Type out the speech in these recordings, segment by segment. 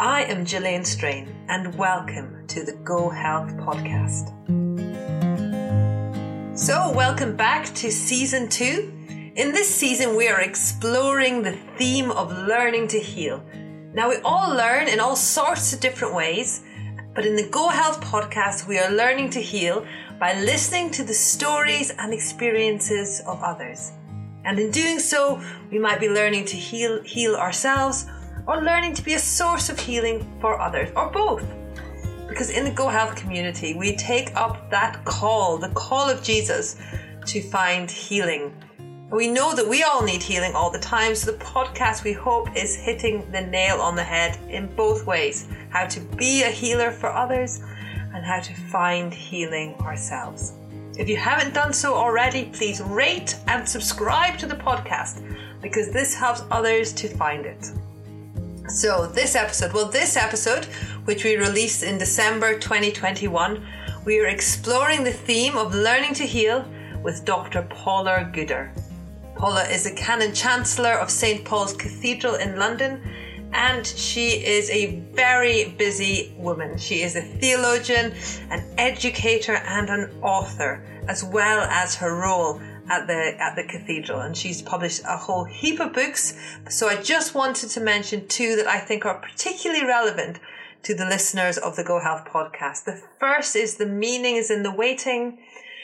I am Gillian Strain and welcome to the Go Health podcast. So welcome back to season 2. In this season we are exploring the theme of learning to heal. Now we all learn in all sorts of different ways, but in the Go Health podcast we are learning to heal by listening to the stories and experiences of others. And in doing so, we might be learning to heal ourselves or learning to be a source of healing for others, or both. Because in the Go Health community, we take up that call, the call of Jesus to find healing. We know that we all need healing all the time, so the podcast, we hope, is hitting the nail on the head in both ways. How to be a healer for others and how to find healing ourselves. If you haven't done so already, please rate and subscribe to the podcast because this helps others to find it. So this episode, which we released in December 2021, we are exploring the theme of learning to heal with Dr. Paula Gooder. Paula is a Canon Chancellor of St. Paul's Cathedral in London, and she is a very busy woman. She is a theologian, an educator and an author, as well as her role at the cathedral, and she's published a whole heap of books. So I just wanted to mention 2 that I think are particularly relevant to the listeners of the Go Health podcast. The first is The Meaning is in the Waiting,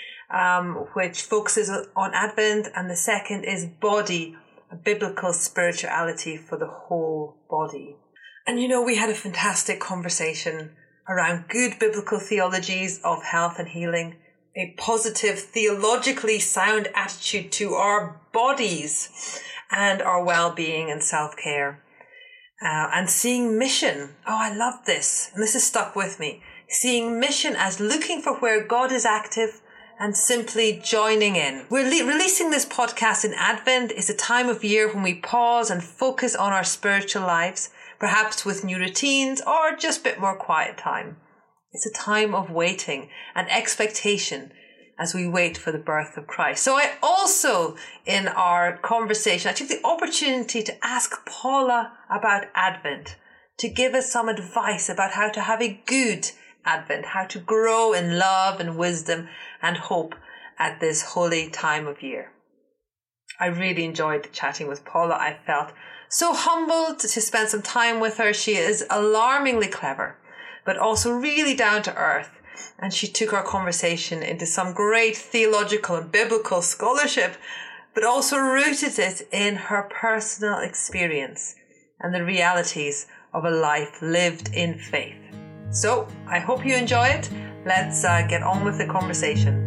which focuses on Advent, and the second is Body, a biblical spirituality for the whole body. And we had a fantastic conversation around good biblical theologies of health and healing, a positive, theologically sound attitude to our bodies and our well-being and self-care. And seeing mission. Oh, I love this. And this has stuck with me. Seeing mission as looking for where God is active and simply joining in. We're releasing this podcast in Advent. It's a time of year when we pause and focus on our spiritual lives, perhaps with new routines or just a bit more quiet time. It's a time of waiting and expectation as we wait for the birth of Christ. So I also, in our conversation, I took the opportunity to ask Paula about Advent, to give us some advice about how to have a good Advent, how to grow in love and wisdom and hope at this holy time of year. I really enjoyed chatting with Paula. I felt so humbled to spend some time with her. She is alarmingly clever, but also really down to earth. And she took our conversation into some great theological and biblical scholarship, but also rooted it in her personal experience and the realities of a life lived in faith. So I hope you enjoy it. Let's get on with the conversation.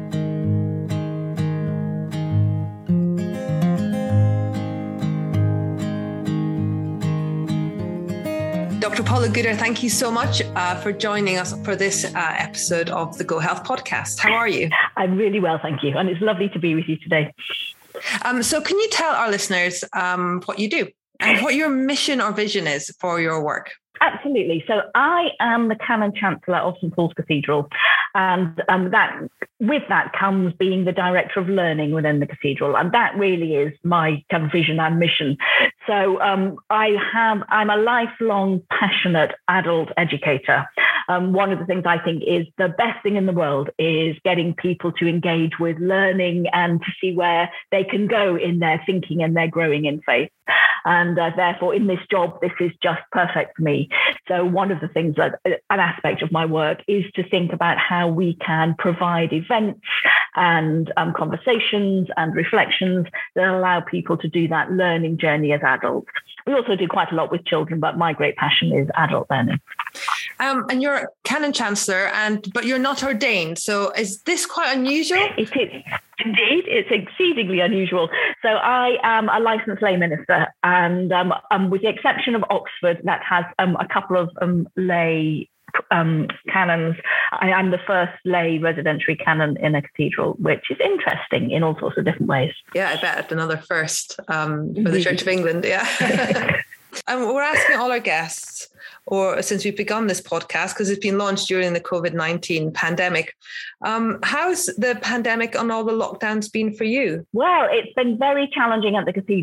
Dr. Paula Gooder, thank you so much for joining us for this episode of the Go Health podcast. How are you? I'm really well, thank you. And it's lovely to be with you today. So can you tell our listeners what you do and what your mission or vision is for your work? Absolutely. So I am the Canon Chancellor of St. Paul's Cathedral, and with that comes being the Director of Learning within the Cathedral, and that really is my kind of vision and mission. So I'm a lifelong passionate adult educator. One of the things I think is the best thing in the world is getting people to engage with learning and to see where they can go in their thinking and their growing in faith. And therefore, in this job, this is just perfect for me. So one of the things that an aspect of my work is to think about how we can provide events and conversations and reflections that allow people to do that learning journey as adults. We also do quite a lot with children, but my great passion is adult learning. And you're Canon Chancellor, but you're not ordained. So is this quite unusual? It is. Indeed, it's exceedingly unusual. So I am a licensed lay minister, and with the exception of Oxford, that has a couple of lay canons. I'm the first lay residentiary canon in a cathedral, which is interesting in all sorts of different ways. Yeah, I bet another first for the Church of England. Yeah. We're asking all our guests, or since we've begun this podcast, because it's been launched during the COVID-19 pandemic, how's the pandemic and all the lockdowns been for you? Well, it's been very challenging at the cathedral.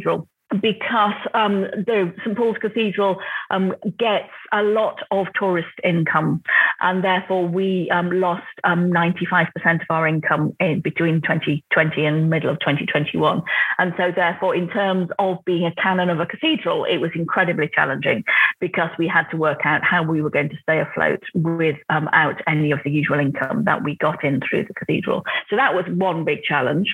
because the St Paul's Cathedral gets a lot of tourist income, and therefore we lost 95% of our income in between 2020 and middle of 2021. And so therefore, in terms of being a canon of a cathedral, it was incredibly challenging because we had to work out how we were going to stay afloat without any of the usual income that we got in through the cathedral. So that was one big challenge.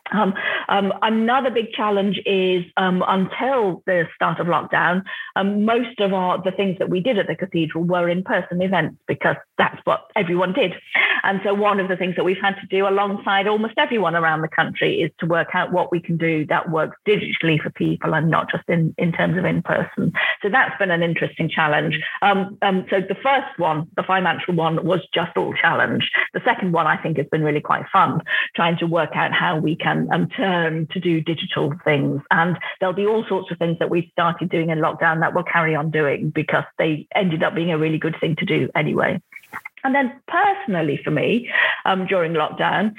Another big challenge is until the start of lockdown, most of the things that we did at the cathedral were in-person events because that's what everyone did. And so one of the things that we've had to do alongside almost everyone around the country is to work out what we can do that works digitally for people and not just in terms of in-person. So that's been an interesting challenge. So the first one, the financial one, was just all challenge. The second one, I think, has been really quite fun, trying to work out how we can turn to do digital things. And there'll be all sorts of things that we started doing in lockdown that we'll carry on doing because they ended up being a really good thing to do anyway. And then personally for me, during lockdown,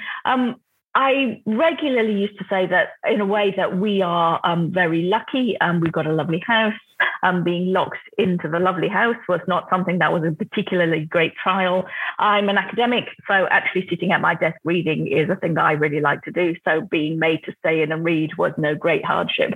I regularly used to say that in a way that we are very lucky. We've got a lovely house. Being locked into the lovely house was not something that was a particularly great trial. I'm an academic, so actually sitting at my desk reading is a thing that I really like to do. So being made to stay in and read was no great hardship.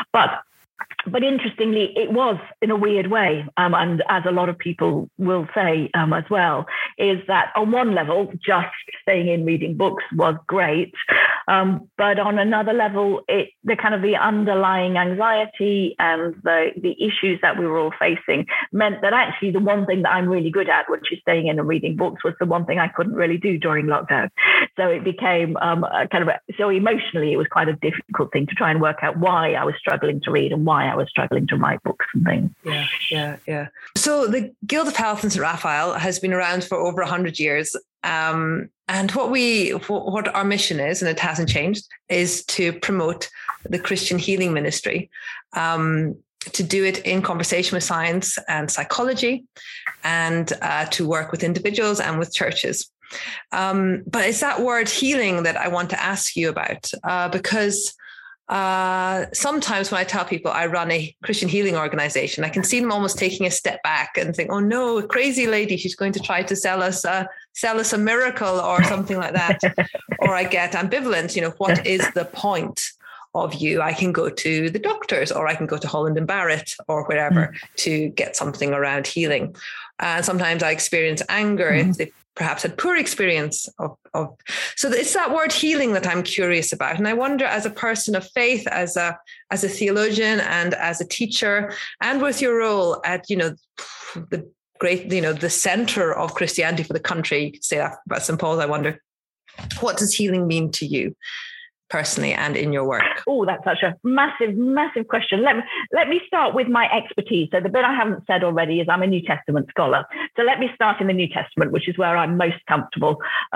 But interestingly, it was in a weird way, and as a lot of people will say as well, is that on one level, just staying in reading books was great. But on another level, the underlying anxiety and the issues that we were all facing meant that actually the one thing that I'm really good at, which is staying in and reading books, was the one thing I couldn't really do during lockdown. So it became so emotionally, it was quite a difficult thing to try and work out why I was struggling to read and why I was struggling to write books and things. Yeah. So the Guild of Health in St Raphael has been around for over 100 years. And what our mission is, and it hasn't changed, is to promote the Christian healing ministry, to do it in conversation with science and psychology, and to work with individuals and with churches. But it's that word healing that I want to ask you about, because sometimes when I tell people I run a Christian healing organization, I can see them almost taking a step back and think, oh no, crazy lady, she's going to try to sell us a miracle or something like that. Or I get ambivalent, what is the point of you? I can go to the doctors, or I can go to Holland and Barrett or wherever to get something around healing. And sometimes I experience anger if they perhaps had poor experience of. So it's that word healing that I'm curious about. And I wonder, as a person of faith, as a theologian and as a teacher, and with your role at, the great, the center of Christianity for the country, you could say that about St. Paul's, I wonder, what does healing mean to you personally and in your work? Oh, that's such a massive, massive question. Let me start with my expertise. So the bit I haven't said already is I'm a New Testament scholar. So let me start in the New Testament, which is where I'm most comfortable.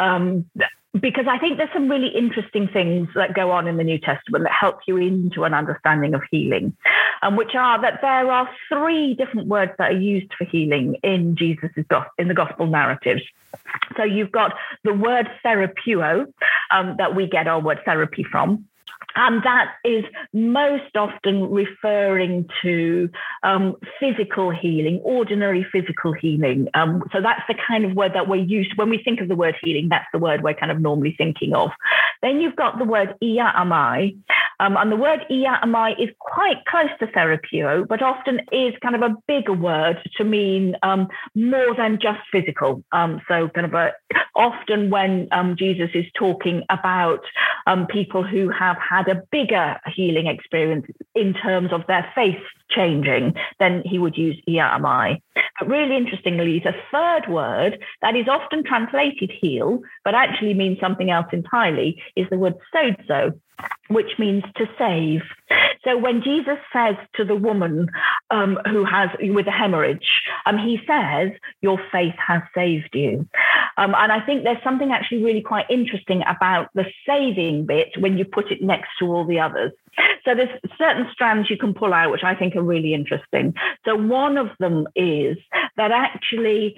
Because I think there's some really interesting things that go on in the New Testament that help you into an understanding of healing, which are that there are 3 different words that are used for healing in in the gospel narratives. So you've got the word therapeuo, that we get our word therapy from. And that is most often referring to physical healing, ordinary physical healing. So that's the kind of word that we're used when we think of the word healing. That's the word we're kind of normally thinking of. Then you've got the word iaamai. And the word iaamai is quite close to therapeuo, but often is kind of a bigger word to mean more than just physical. So kind of often when Jesus is talking about people who have had a bigger healing experience in terms of their faith changing, then he would use iaamai. But really interestingly, the third word that is often translated heal, but actually means something else entirely, is the word sozo, which means to save. So when Jesus says to the woman with a hemorrhage, he says, your faith has saved you. And I think there's something actually really quite interesting about the saving bit when you put it next to all the others. So there's certain strands you can pull out, which I think are really interesting. So one of them is that actually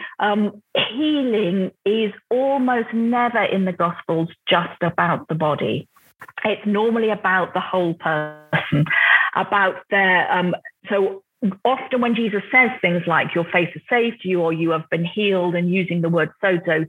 healing is almost never in the Gospels just about the body. It's normally about the whole person. about their, so often when Jesus says things like your faith is saved you or you have been healed, and using the word sozo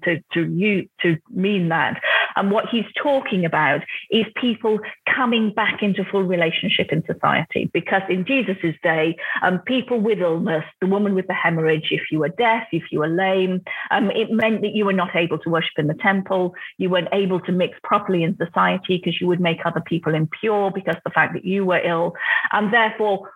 to mean that, and what he's talking about is people coming back into full relationship in society. Because in Jesus's day, people with illness, the woman with the hemorrhage, if you were deaf, if you were lame, it meant that you were not able to worship in the temple. You weren't able to mix properly in society because you would make other people impure because of the fact that you were ill. And therefore,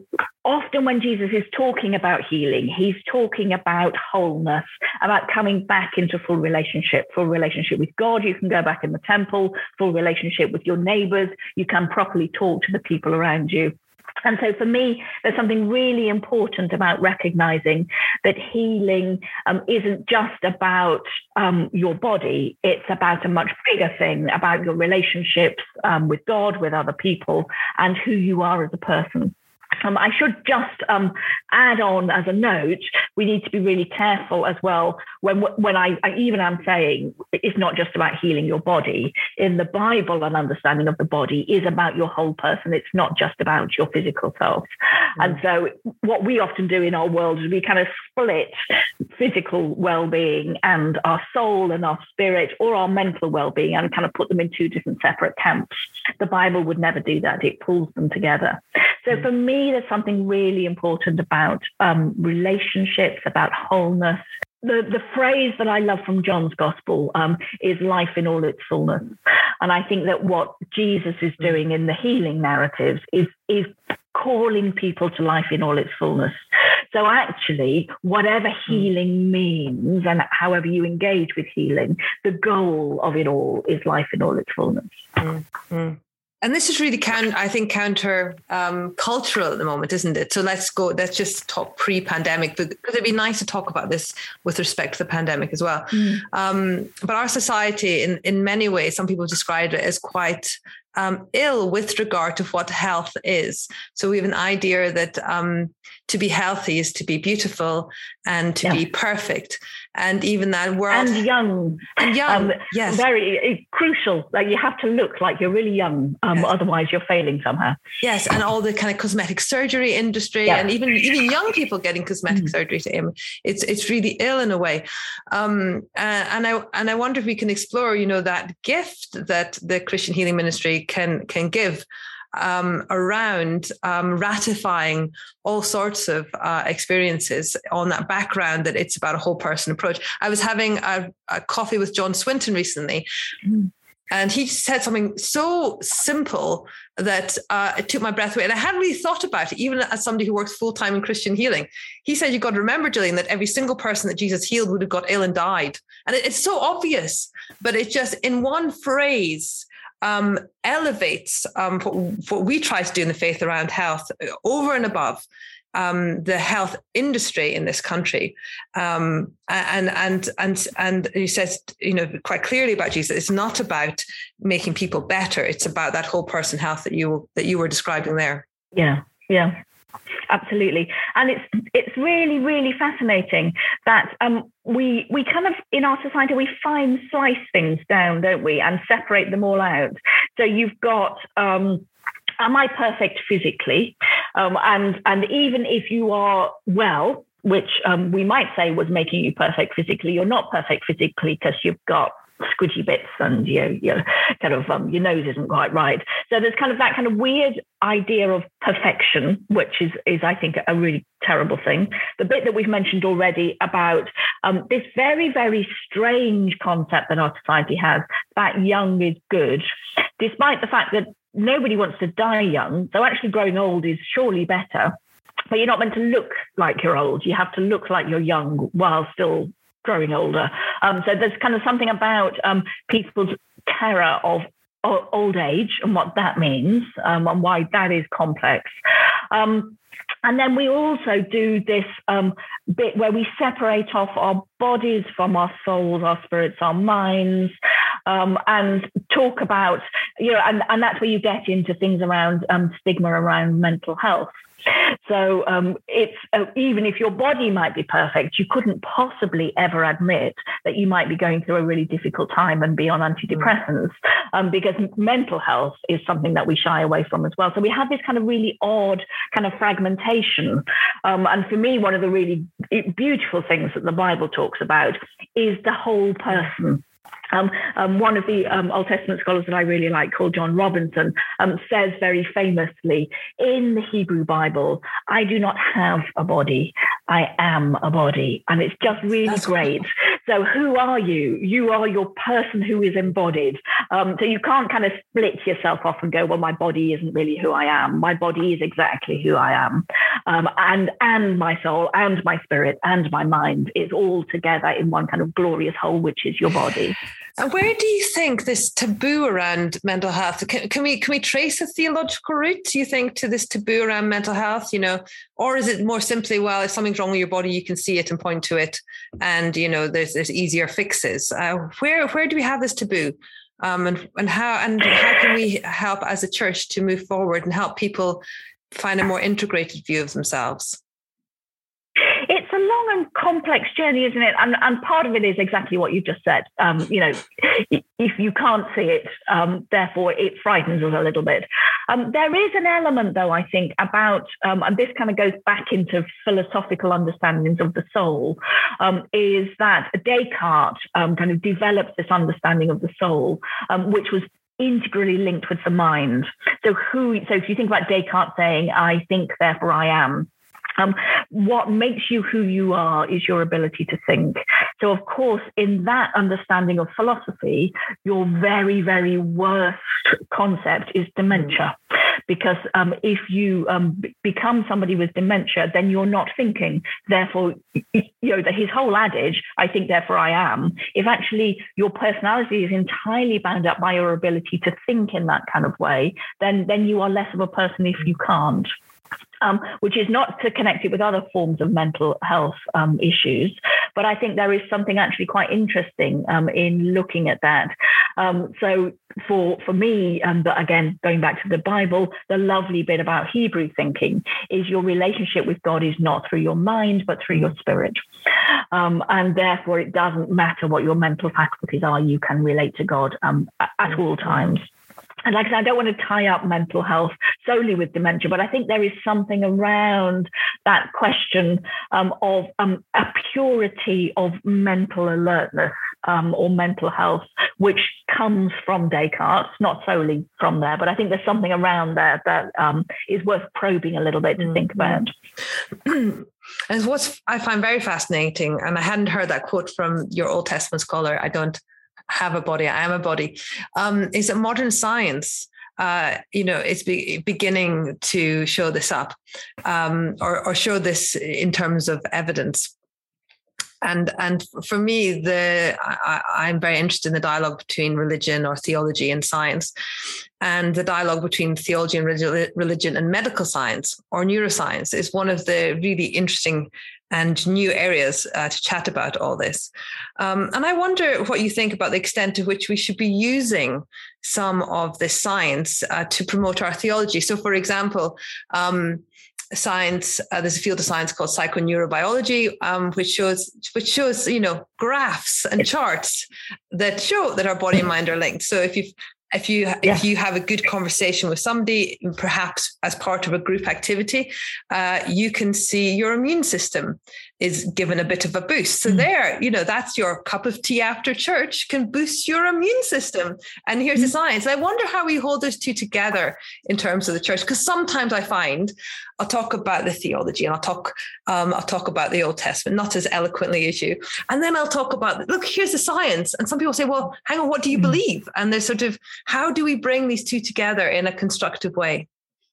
often when Jesus is talking about healing, he's talking about wholeness, about coming back into full relationship with God. You can go back in the temple, full relationship with your neighbors. You can properly talk to the people around you. And so for me, there's something really important about recognizing that healing isn't just about your body. It's about a much bigger thing, about your relationships with God, with other people, and who you are as a person. I should just add on as a note, we need to be really careful as well when I even am saying it's not just about healing your body. In the Bible, an understanding of the body is about your whole person. It's not just about your physical self. And so what we often do in our world is we kind of split physical well-being and our soul and our spirit, or our mental well-being, and kind of put them in two different separate camps. The Bible would never do that. It pulls them together. So for me, there's something really important about relationships, about wholeness. The phrase that I love from John's gospel is life in all its fullness. And I think that what Jesus is doing in the healing narratives is calling people to life in all its fullness. So actually, whatever healing means, and however you engage with healing, the goal of it all is life in all its fullness. Mm-hmm. And this is really counter cultural at the moment, isn't it? So let's just talk pre-pandemic, because it'd be nice to talk about this with respect to the pandemic as well. But our society, in many ways, some people describe it as quite ill with regard to what health is. So we have an idea that to be healthy is to be beautiful and to be perfect. And even that world. And young. Yes. Very crucial. Like you have to look like you're really young. Otherwise you're failing somehow. Yes. And all the kind of cosmetic surgery industry and even young people getting cosmetic surgery to aim. It's really ill in a way. And I wonder if we can explore, that gift that the Christian Healing Ministry can give around ratifying all sorts of experiences on that background, that it's about a whole person approach. I was having a coffee with John Swinton recently, and he said something so simple that it took my breath away. And I hadn't really thought about it, even as somebody who works full-time in Christian healing. He said, you've got to remember, Gillian, that every single person that Jesus healed would have got ill and died. And it's so obvious, but it just, in one phrase, elevates what we try to do in the faith around health over and above the health industry in this country. And he says, quite clearly about Jesus, it's not about making people better. It's about that whole person health that you were describing there. Yeah. Absolutely. And it's really, really fascinating that we kind of, in our society, we slice things down, don't we, and separate them all out. So you've got, am I perfect physically? And even if you are well, which we might say was making you perfect physically, you're not perfect physically because you've got squidgy bits and your kind of your nose isn't quite right. So there's kind of that kind of weird idea of perfection, which is I think a really terrible thing. The bit that we've mentioned already about this very, very strange concept that our society has, that young is good, despite the fact that nobody wants to die young. So actually growing old is surely better, but you're not meant to look like you're old. You have to look like you're young while still growing older. So there's kind of something about people's terror of old age and what that means and why that is complex. And then we also do this bit where we separate off our bodies from our souls, our spirits, our minds, and talk about, and that's where you get into things around stigma around mental health. So it's even if your body might be perfect, you couldn't possibly ever admit that you might be going through a really difficult time and be on antidepressants, because mental health is something that we shy away from as well. So we have this kind of really odd kind of fragmentation. And for me, one of the really beautiful things that the Bible talks about is the whole person. One of the Old Testament scholars that I really like, called John Robinson, says very famously, in the Hebrew Bible, I do not have a body, I am a body. And it's just really great. So who are you? You are your person who is embodied. So you can't kind of split yourself off and go, well, my body isn't really who I am. My body is exactly who I am. And my soul and my spirit and my mind is all together in one kind of glorious whole, which is your body. And where do you think this taboo around mental health, can we trace a theological root, do you think, to this taboo around mental health, or is it more simply, well, if something's wrong with your body, you can see it and point to it, and, there's easier fixes? Where do we have this taboo? And how can we help as a church to move forward and help people find a more integrated view of themselves? It's a long and complex journey, isn't it? And part of it is exactly what you just said. If you can't see it, therefore it frightens us a little bit. There is an element, though, I think, about, and this kind of goes back into philosophical understandings of the soul, is that Descartes kind of developed this understanding of the soul, which was integrally linked with the mind. So if you think about Descartes saying, I think, therefore I am, what makes you who you are is your ability to think. So, of course, in that understanding of philosophy, your very, very worst concept is dementia. Because if you become somebody with dementia, then you're not thinking. Therefore, his whole adage, I think, therefore I am, if actually your personality is entirely bound up by your ability to think in that kind of way, then you are less of a person if you can't. Which is not to connect it with other forms of mental health issues. But I think there is something actually quite interesting in looking at that. So for me, but again, going back to the Bible, the lovely bit about Hebrew thinking is your relationship with God is not through your mind, but through your spirit. And therefore, it doesn't matter what your mental faculties are, you can relate to God at all times. And like I said, I don't want to tie up mental health solely with dementia, but I think there is something around that question of a purity of mental alertness or mental health, which comes from Descartes, not solely from there, but I think there's something around there that is worth probing a little bit to think about. And what I find very fascinating, and I hadn't heard that quote from your Old Testament scholar, I don't have a body, I am a body, is that modern science, it's beginning to show this up, or show this in terms of evidence. And for me, I'm very interested in the dialogue between religion or theology and science, and the dialogue between theology and religion and medical science or neuroscience is one of the really interesting and new areas to chat about all this. And I wonder what you think about the extent to which we should be using some of this science to promote our theology. So, for example, science, there's a field of science called psychoneurobiology, which shows graphs and charts that show that our body and mind are linked. So if you have a good conversation with somebody, perhaps as part of a group activity, you can see your immune system is given a bit of a boost. So that's your cup of tea after church can boost your immune system. And here's the science. I wonder how we hold those two together in terms of the church, because sometimes I find I'll talk about the theology and I'll talk about the Old Testament, not as eloquently as you. And then I'll talk about, look, here's the science. And some people say, well, hang on, what do you believe? And there's sort of, how do we bring these two together in a constructive way?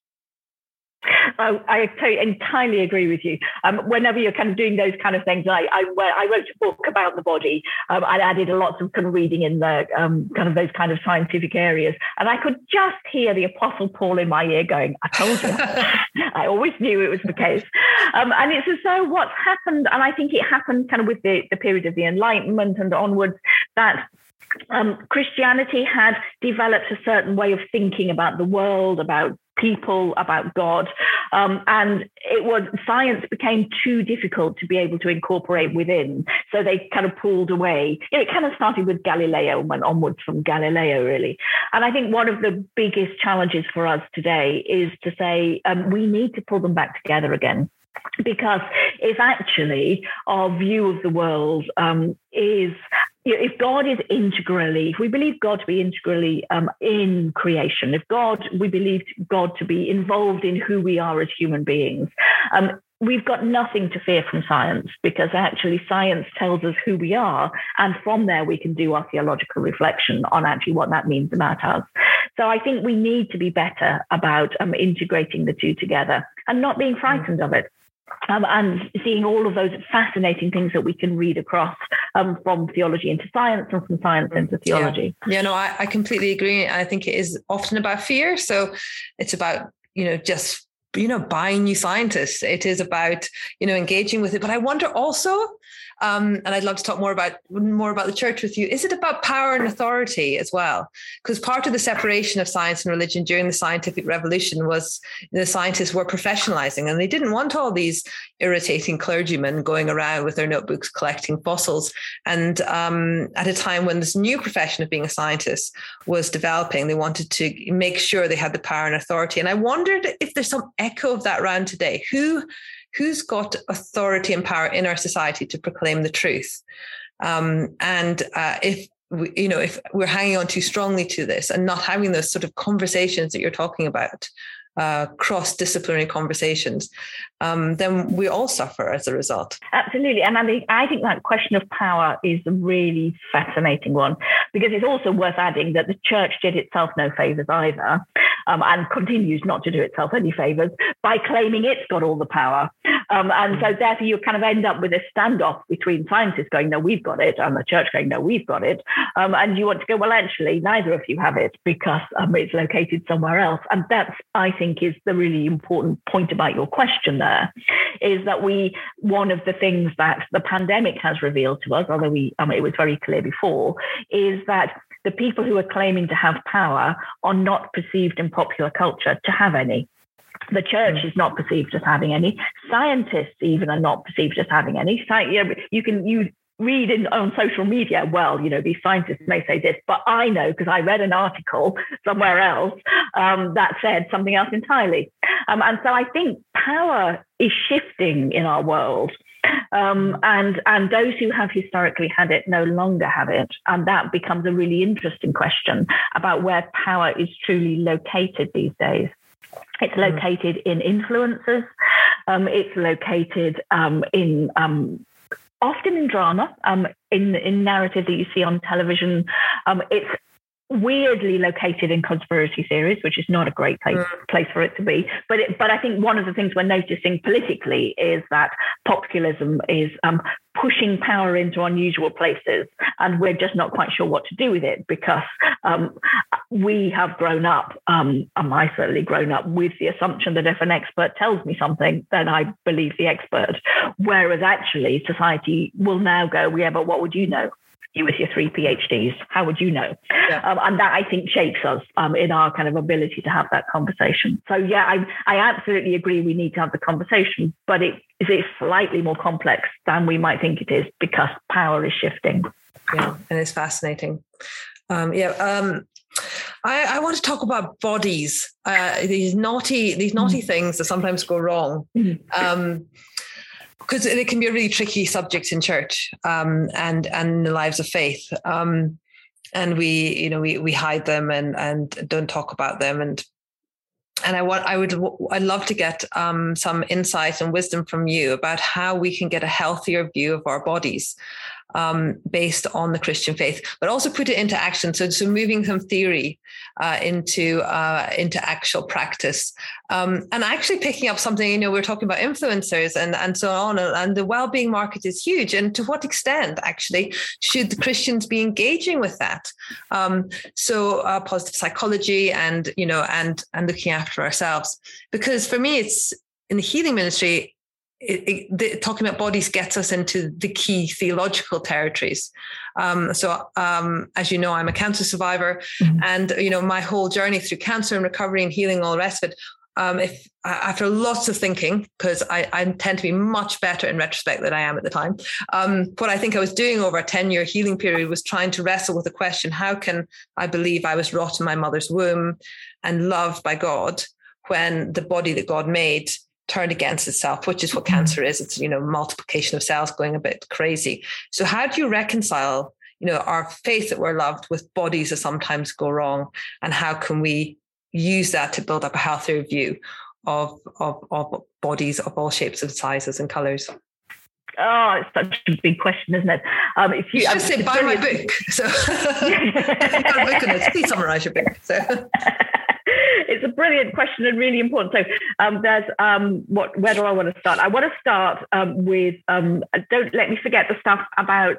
I entirely agree with you. Whenever you're kind of doing those kind of things, I wrote a book about the body. I added a lot of kind of reading in the kind of those kind of scientific areas, and I could just hear the Apostle Paul in my ear going, "I told you." I always knew it was the case. And it's as though what's happened, and I think it happened kind of with the period of the Enlightenment and onwards, that Christianity had developed a certain way of thinking about the world, about people, about God. And science became too difficult to be able to incorporate within. So they kind of pulled away. It kind of started with Galileo and went onwards from Galileo, really. And I think one of the biggest challenges for us today is to say we need to pull them back together again. Because if actually our view of the world is, if God is integrally, if we believe God to be integrally in creation, if we believe God to be involved in who we are as human beings, we've got nothing to fear from science, because actually science tells us who we are. And from there, we can do our theological reflection on actually what that means about us. So I think we need to be better about integrating the two together and not being frightened of it. And seeing all of those fascinating things that we can read across from theology into science and from science into theology. Yeah, no, I completely agree. I think it is often about fear. So it's about, just, buying new scientists. It is about, engaging with it. But I wonder also, and I'd love to talk more about the church with you. Is it about power and authority as well? Because part of the separation of science and religion during the scientific revolution was the scientists were professionalizing, and they didn't want all these irritating clergymen going around with their notebooks collecting fossils. And at a time when this new profession of being a scientist was developing, they wanted to make sure they had the power and authority. And I wondered if there's some echo of that around today. Who's got authority and power in our society to proclaim the truth? If we're hanging on too strongly to this and not having those sort of conversations that you're talking about, cross-disciplinary conversations, then we all suffer as a result. Absolutely. And I think that question of power is a really fascinating one, because it's also worth adding that the church did itself no favors either, and continues not to do itself any favors by claiming it's got all the power. And so therefore you kind of end up with a standoff between scientists going, no, we've got it, and the church going, no, we've got it. And you want to go, well, actually, neither of you have it, because it's located somewhere else. And that's, I think, is the really important point about your question there, is that one of the things that the pandemic has revealed to us, although it was very clear before, is that the people who are claiming to have power are not perceived in popular culture to have any. The church is not perceived as having any. Scientists even are not perceived as having any. You read on social media, well, these scientists may say this, but I know because I read an article somewhere else that said something else entirely. And so I think power is shifting in our world. And those who have historically had it no longer have it. And that becomes a really interesting question about where power is truly located these days. It's located in influences. It's located in often in drama, in narrative that you see on television. It's weirdly located in conspiracy theories, which is not a great place for it to be. But I think one of the things we're noticing politically is that populism is pushing power into unusual places, and we're just not quite sure what to do with it, because we have grown up, I certainly grown up with the assumption that if an expert tells me something, then I believe the expert. Whereas actually society will now go, yeah, but what would you know? You with your 3 PhDs, how would you know? Yeah. And that, I think, shapes us in our kind of ability to have that conversation. So, yeah, I absolutely agree we need to have the conversation, but it is slightly more complex than we might think it is, because power is shifting. Yeah, and it's fascinating. I want to talk about bodies, these naughty things that sometimes go wrong. Because it can be a really tricky subject in church, and in the lives of faith, and we hide them and don't talk about them, and I'd love to get some insight and wisdom from you about how we can get a healthier view of our bodies, based on the Christian faith, but also put it into action. So moving from theory into actual practice, and actually picking up something. We're talking about influencers and so on, and the well-being market is huge. And to what extent actually should the Christians be engaging with that? So positive psychology and looking after ourselves, because for me, it's in the healing ministry. talking about bodies gets us into the key theological territories. So as you know, I'm a cancer survivor, and my whole journey through cancer and recovery and healing, all the rest of it. If after lots of thinking, because I tend to be much better in retrospect than I am at the time, what I think I was doing over a 10-year healing period was trying to wrestle with the question: how can I believe I was wrought in my mother's womb and loved by God when the body that God made turned against itself, which is what cancer is. It's, multiplication of cells going a bit crazy. So how do you reconcile, our faith that we're loved with bodies that sometimes go wrong? And how can we use that to build up a healthier view of bodies of all shapes and sizes and colors? Oh, it's such a big question, isn't it? If you just say, buy my book. So you've got a book on it. Please summarize your book. So. It's a brilliant question and really important. So there's where do I want to start? I want to start with don't let me forget the stuff about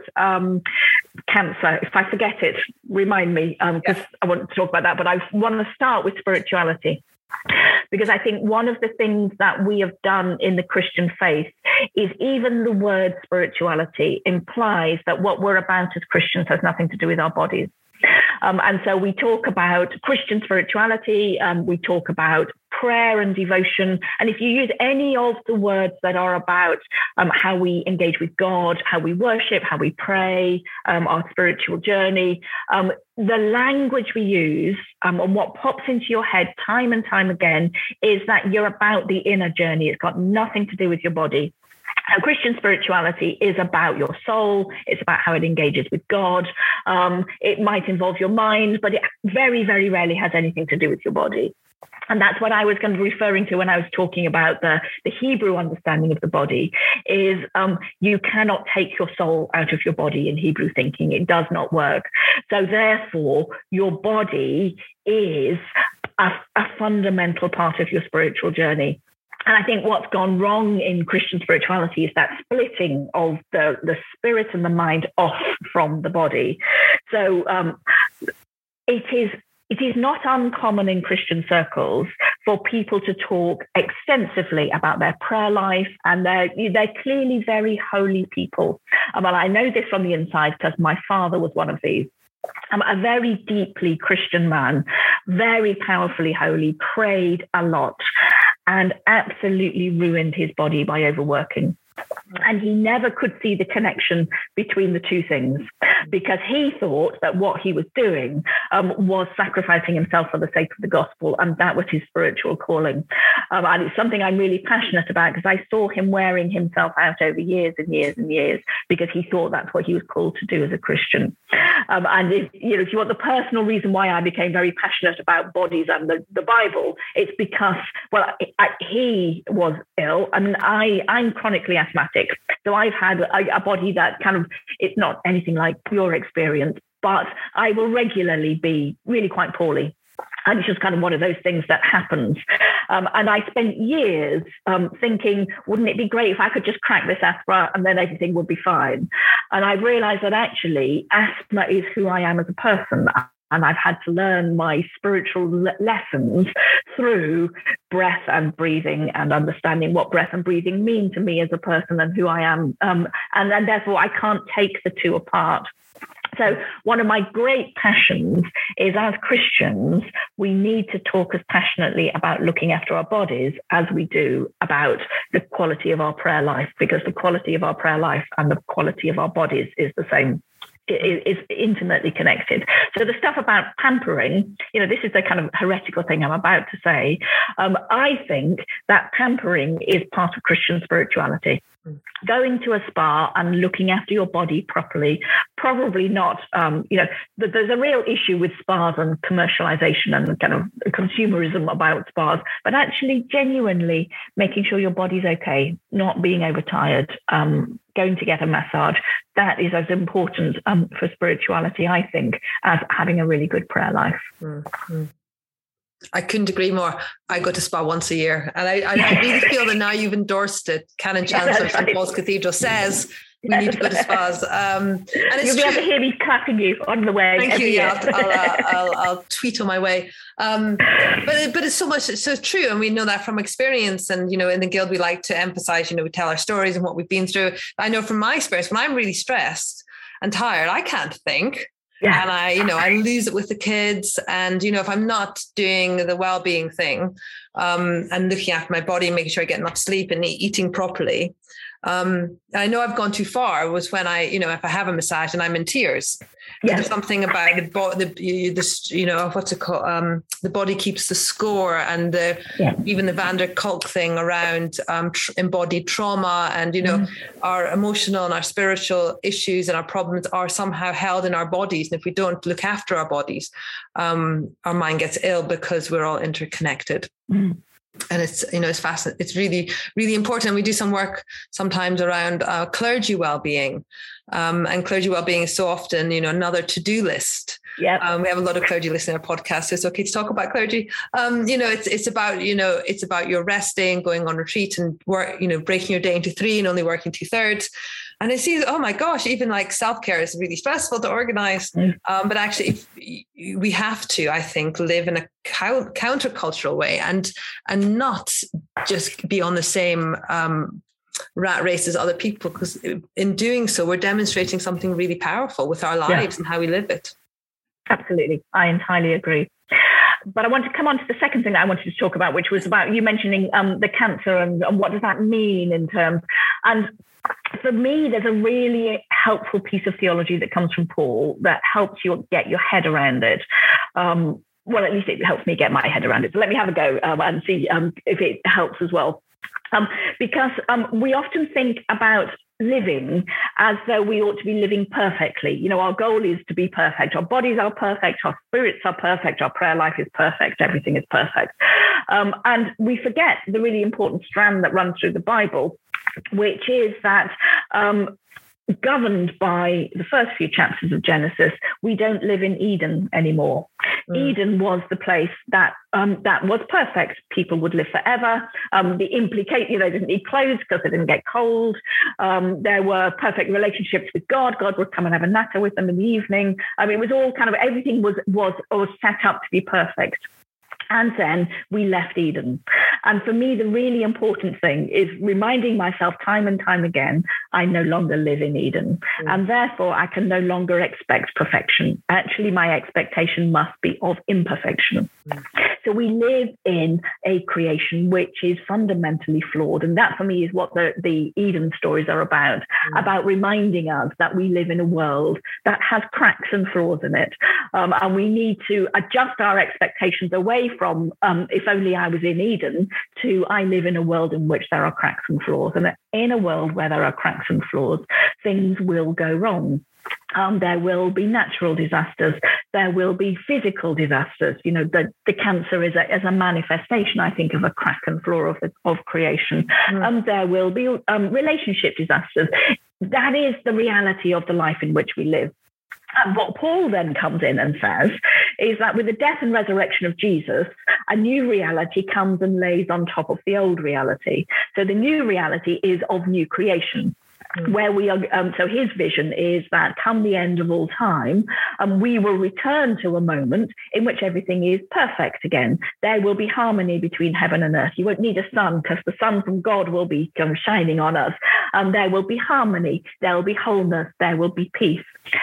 cancer. If I forget it, remind me, because I want to talk about that. But I want to start with spirituality, because I think one of the things that we have done in the Christian faith is even the word spirituality implies that what we're about as Christians has nothing to do with our bodies. And so we talk about Christian spirituality, we talk about prayer and devotion. And if you use any of the words that are about how we engage with God, how we worship, how we pray, our spiritual journey, the language we use and what pops into your head time and time again is that you're about the inner journey. It's got nothing to do with your body. Now, Christian spirituality is about your soul. It's about how it engages with God. It might involve your mind, but it very, very rarely has anything to do with your body. And that's what I was kind of referring to when I was talking about the Hebrew understanding of the body is you cannot take your soul out of your body in Hebrew thinking. It does not work. So therefore, your body is a fundamental part of your spiritual journey. And I think what's gone wrong in Christian spirituality is that splitting of the spirit and the mind off from the body. So it is not uncommon in Christian circles for people to talk extensively about their prayer life, and they're clearly very holy people. Well, I know this from the inside because my father was one of these. A very deeply Christian man, very powerfully holy, prayed a lot, and absolutely ruined his body by overworking. And he never could see the connection between the two things because he thought that what he was doing was sacrificing himself for the sake of the gospel, and that was his spiritual calling. And it's something I'm really passionate about because I saw him wearing himself out over years and years and years because he thought that's what he was called to do as a Christian. And if you want the personal reason why I became very passionate about bodies and the Bible, it's because, he was ill. I mean, I'm chronically asthmatic. So I've had a body that kind of, it's not anything like your experience, but I will regularly be really quite poorly. And it's just kind of one of those things that happens. And I spent years thinking, wouldn't it be great if I could just crack this asthma and then everything would be fine? And I realized that actually asthma is who I am as a person. And I've had to learn my spiritual lessons through breath and breathing and understanding what breath and breathing mean to me as a person and who I am. And therefore, I can't take the two apart. So one of my great passions is as Christians, we need to talk as passionately about looking after our bodies as we do about the quality of our prayer life, because the quality of our prayer life and the quality of our bodies is the same. Is intimately connected. So the stuff about pampering, this is the kind of heretical thing I'm about to say. I think that pampering is part of Christian spirituality. Going to a spa and looking after your body properly, probably not, there's a real issue with spas and commercialization and kind of consumerism about spas, but actually genuinely making sure your body's okay, not being overtired, going to get a massage. That is as important for spirituality, I think, as having a really good prayer life. Mm-hmm. I couldn't agree more. I go to spa once a year, and I really feel that now you've endorsed it. Canon Chancellor of St. Paul's Cathedral says We need to go to spas. And it's You'll be able to hear me clapping you on the way. Thank you. Yeah, I'll tweet on my way. But it's so much, it's so true. And we know that from experience. And, in the Guild, we like to emphasize, we tell our stories and what we've been through. I know from my experience, when I'm really stressed and tired, I can't think. Yeah. And I lose it with the kids. And, if I'm not doing the well-being thing and looking after my body, making sure I get enough sleep and eating properly, I know I've gone too far was when if I have a massage and I'm in tears. Yeah. There's something about what's it called? The body keeps the score, and even the Van der Kolk thing around embodied trauma, and our emotional and our spiritual issues and our problems are somehow held in our bodies. And if we don't look after our bodies, our mind gets ill because we're all interconnected. Mm. And it's fascinating. It's really, really important. We do some work sometimes around clergy well-being. And clergy well-being is so often, another to-do list. Yeah. We have a lot of clergy listening to our podcast, so it's okay to talk about clergy. It's about your resting, going on retreat and work, breaking your day into 3 and only working 2/3. And I see, oh my gosh, even like self-care is really stressful to organize. But actually, we have to, I think, live in a countercultural way and not just be on the same rat race as other people, because in doing so, we're demonstrating something really powerful with our lives and how we live it. Absolutely. I entirely agree. But I want to come on to the second thing that I wanted to talk about, which was about you mentioning the cancer and what does that mean in terms. And for me, there's a really helpful piece of theology that comes from Paul that helps you get your head around it. Well, at least it helps me get my head around it. So let me have a go and see if it helps as well. Because we often think about living as though we ought to be living perfectly. Our goal is to be perfect. Our bodies are perfect. Our spirits are perfect. Our prayer life is perfect. Everything is perfect. And we forget the really important strand that runs through the Bible, which is that governed by the first few chapters of Genesis, we don't live in Eden anymore. Eden was the place that was perfect. People would live forever. They didn't need clothes because they didn't get cold. There were perfect relationships with God. God would come and have a natter with them in the evening. It was all kind of, everything was set up to be perfect. And then we left Eden. And for me, the really important thing is reminding myself time and time again, I no longer live in Eden. And therefore, I can no longer expect perfection. Actually, my expectation must be of imperfection. So we live in a creation which is fundamentally flawed. And that, for me, is what the Eden stories are about reminding us that we live in a world that has cracks and flaws in it. And we need to adjust our expectations away from if only I was in Eden to I live in a world in which there are cracks and flaws. And in a world where there are cracks and flaws, things will go wrong. There will be natural disasters. There will be physical disasters. The cancer is a manifestation, I think, of a crack and flaw of creation. There will be relationship disasters. That is the reality of the life in which we live. And what Paul then comes in and says is that with the death and resurrection of Jesus, a new reality comes and lays on top of the old reality. So the new reality is of new creation. Where we are, so his vision is that come the end of all time, we will return to a moment in which everything is perfect again. There will be harmony between heaven and earth. You won't need a sun because the sun from God will be shining on us. There will be harmony. There will be wholeness. There will be peace.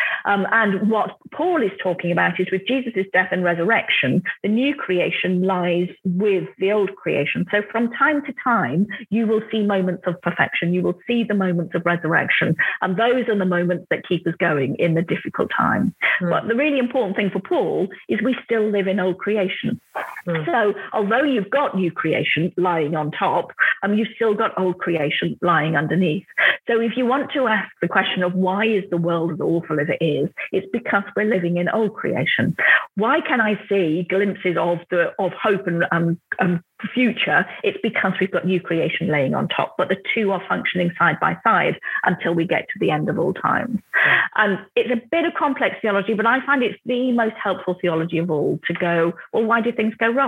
And what Paul is talking about is with Jesus' death and resurrection, the new creation lies with the old creation. So from time to time, you will see moments of perfection. You will see the moments of resurrection. And those are the moments that keep us going in the difficult time. But the really important thing for Paul is we still live in old creation. So although you've got new creation lying on top, you've still got old creation lying underneath. So if you want to ask the question of why is the world as awful as it is, it's because we're living in old creation. Why can I see glimpses of hope and future? It's because we've got new creation laying on top, but the two are functioning side by side until we get to the end of all time. And it's a bit of complex theology, but I find it's the most helpful theology of all to go, well, why do things go wrong?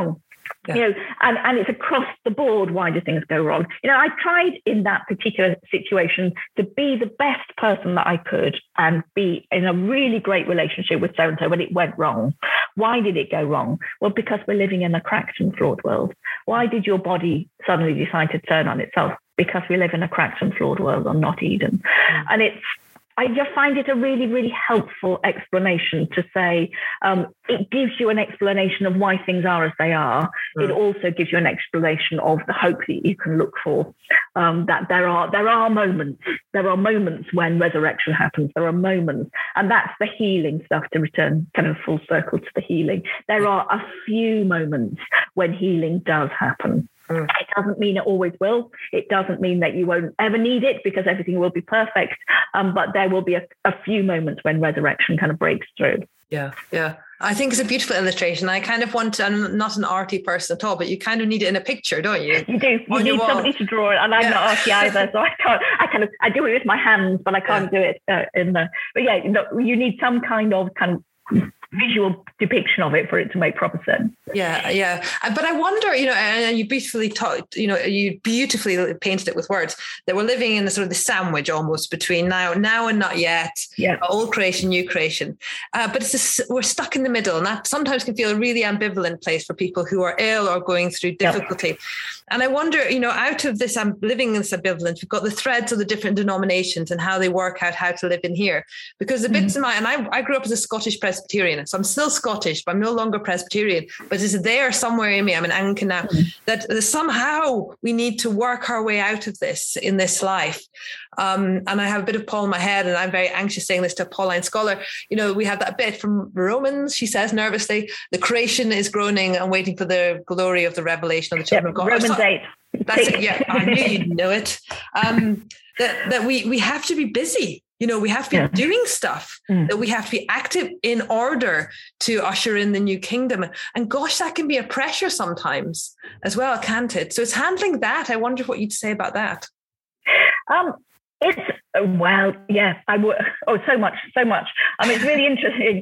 And it's across the board. Why do things go wrong? I tried in that particular situation to be the best person that I could and be in a really great relationship with so-and-so when it went wrong. Why did it go wrong? Well, because we're living in a cracked and flawed world. Why did your body suddenly decide to turn on itself? Because we live in a cracked and flawed world and not Eden. And I just find it a really, really helpful explanation to say it gives you an explanation of why things are as they are. It also gives you an explanation of the hope that you can look for. That there are moments. There are moments when resurrection happens. There are moments, and that's the healing stuff. To return kind of full circle to the healing, there are a few moments when healing does happen. It doesn't mean it always will. It doesn't mean that you won't ever need it because everything will be perfect. But there will be a few moments when resurrection kind of breaks through. Yeah. I think it's a beautiful illustration. I kind of want, I'm not an arty person at all, but you kind of need it in a picture, don't you? You do. You need somebody to draw it, and I'm not arty either, so I can't. I do it with my hands, but I can't do it in the. But yeah, you need some kind of visual depiction of it for it to make proper sense. Yeah. But I wonder, and you beautifully you beautifully painted it with words, that we're living in the sort of the sandwich almost between now and not yet. Yeah. Old creation, new creation. But we're stuck in the middle, and that sometimes can feel a really ambivalent place for people who are ill or going through difficulty. Yep. And I wonder, out of this, I'm living in this ambivalence. We've got the threads of the different denominations and how they work out how to live in here. Because the bits in I grew up as a Scottish Presbyterian, so I'm still Scottish, but I'm no longer Presbyterian. But it's there somewhere in me, I'm an Anglican now, that somehow we need to work our way out of this in this life. And I have a bit of Paul in my head, and I'm very anxious saying this to a Pauline scholar. We have that bit from Romans, she says nervously, the creation is groaning and waiting for the glory of the revelation of the children of God. Romans 8. That's it. Yeah, I knew you'd know it. That we have to be busy. We have to be doing stuff, that we have to be active in order to usher in the new kingdom. And gosh, that can be a pressure sometimes as well, can't it? So it's handling that. I wonder what you'd say about that. I would. Oh, so much. It's really interesting.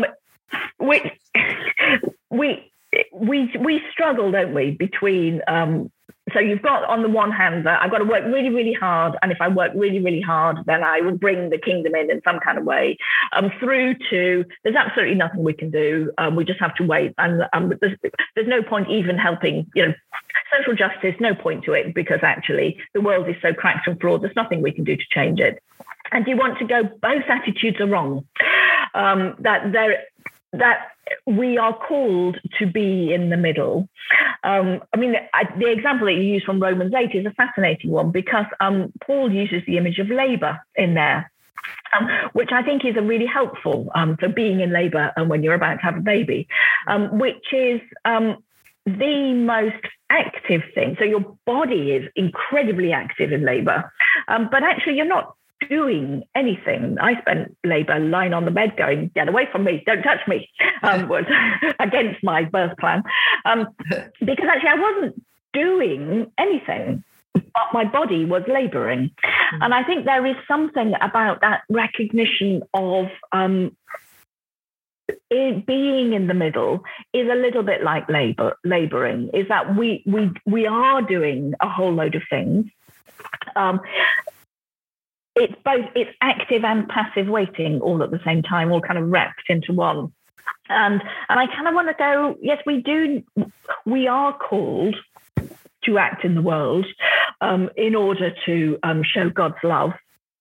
We struggle, don't we, between. So you've got, on the one hand, that I've got to work really, really hard. And if I work really, really hard, then I will bring the kingdom in some kind of way, through to there's absolutely nothing we can do. We just have to wait. And there's no point even helping, social justice, no point to it, because actually the world is so cracked and flawed. There's nothing we can do to change it. And you want to go, both attitudes are wrong. That we are called to be in the middle. The example that you use from Romans 8 is a fascinating one, because Paul uses the image of labor in there, which I think is a really helpful. So being in labor and when you're about to have a baby, which is the most active thing. So your body is incredibly active in labor, but actually you're not doing anything. I spent labor lying on the bed going, get away from me, don't touch me, was against my birth plan, because actually I wasn't doing anything, but my body was laboring. And I think there is something about that recognition of being in the middle is a little bit like laboring, is that we are doing a whole load of things. It's active and passive waiting all at the same time, all kind of wrapped into one. And I kind of want to go, yes, we are called to act in the world in order to show God's love.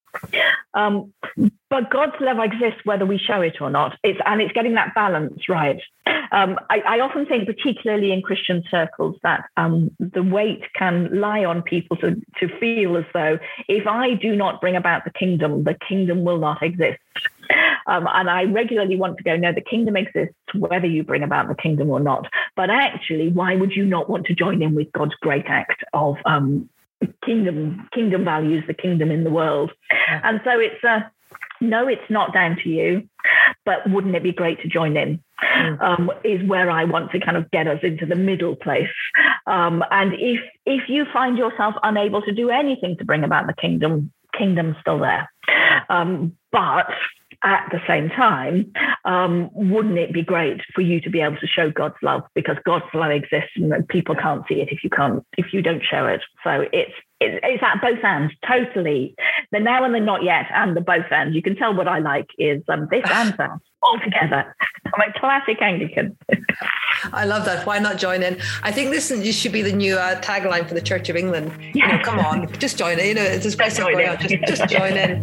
But God's love exists whether we show it or not. It's getting that balance right. I often think, particularly in Christian circles, that the weight can lie on people to feel as though if I do not bring about the kingdom will not exist. And I regularly want to go, no, the kingdom exists whether you bring about the kingdom or not. But actually, why would you not want to join in with God's great act of kingdom values, the kingdom in the world? And so it's no, it's not down to you, but wouldn't it be great to join in? Is where I want to kind of get us into the middle place. And if you find yourself unable to do anything to bring about the kingdom's still there. But at the same time, wouldn't it be great for you to be able to show God's love, because God's love exists and people can't see it if you don't show it. So it's at both ends, totally. The now and the not yet and the both ends. You can tell what I like is this and that all together. I'm a classic Anglican. I love that. Why not join in? I think this should be the new tagline for the Church of England. Yeah. Come on, just join in. It's a special going out. Just join in.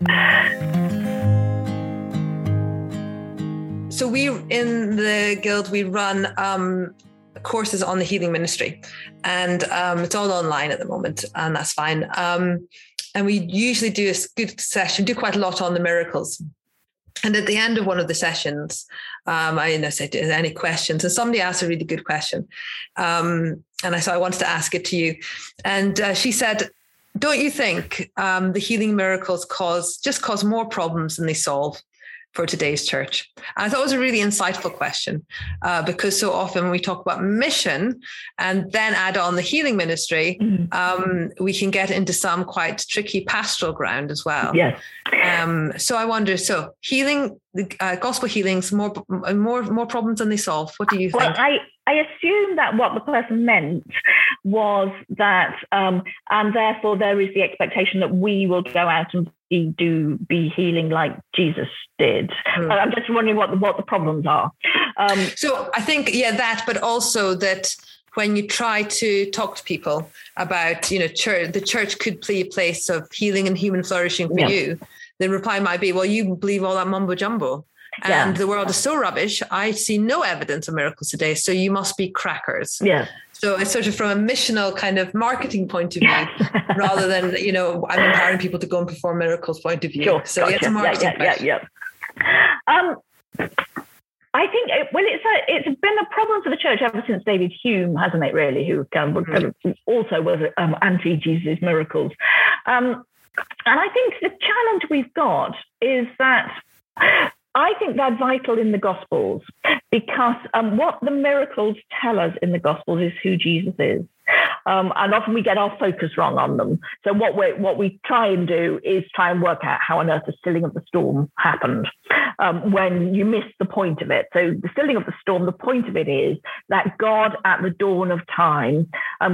So we in the Guild, we run courses on the healing ministry, and it's all online at the moment, and that's fine. And we usually do a good session, do quite a lot on the miracles. And at the end of one of the sessions, I said, "Is there any questions?" And somebody asked a really good question, and I wanted to ask it to you. And she said, "Don't you think the healing miracles cause more problems than they solve for today's church?" And I thought it was a really insightful question, because so often when we talk about mission and then add on the healing ministry, we can get into some quite tricky pastoral ground as well. Yes. So I wonder, healing, gospel healings, more problems than they solve. What do you think? Well, I assume that what the person meant was that, and therefore there is the expectation that we will go out and be healing like Jesus did. I'm just wondering what the problems are. So I think, that, but also that when you try to talk to people about, the church could be a place of healing and human flourishing for you, the reply might be, well, you believe all that mumbo jumbo. And the world is so rubbish. I see no evidence of miracles today. So you must be crackers. Yeah. So it's sort of from a missional kind of marketing point of view, rather than, I'm empowering people to go and perform miracles point of view. Sure, so it's a marketing question. Yeah. I think, it's been a problem for the church ever since David Hume, hasn't it, really, who also was anti-Jesus miracles. And I think the challenge we've got is that I think they're vital in the Gospels, because what the miracles tell us in the Gospels is who Jesus is. And often we get our focus wrong on them. So what we try and do is try and work out how on earth the stilling of the storm happened, when you miss the point of it. So the stilling of the storm, the point of it is that God at the dawn of time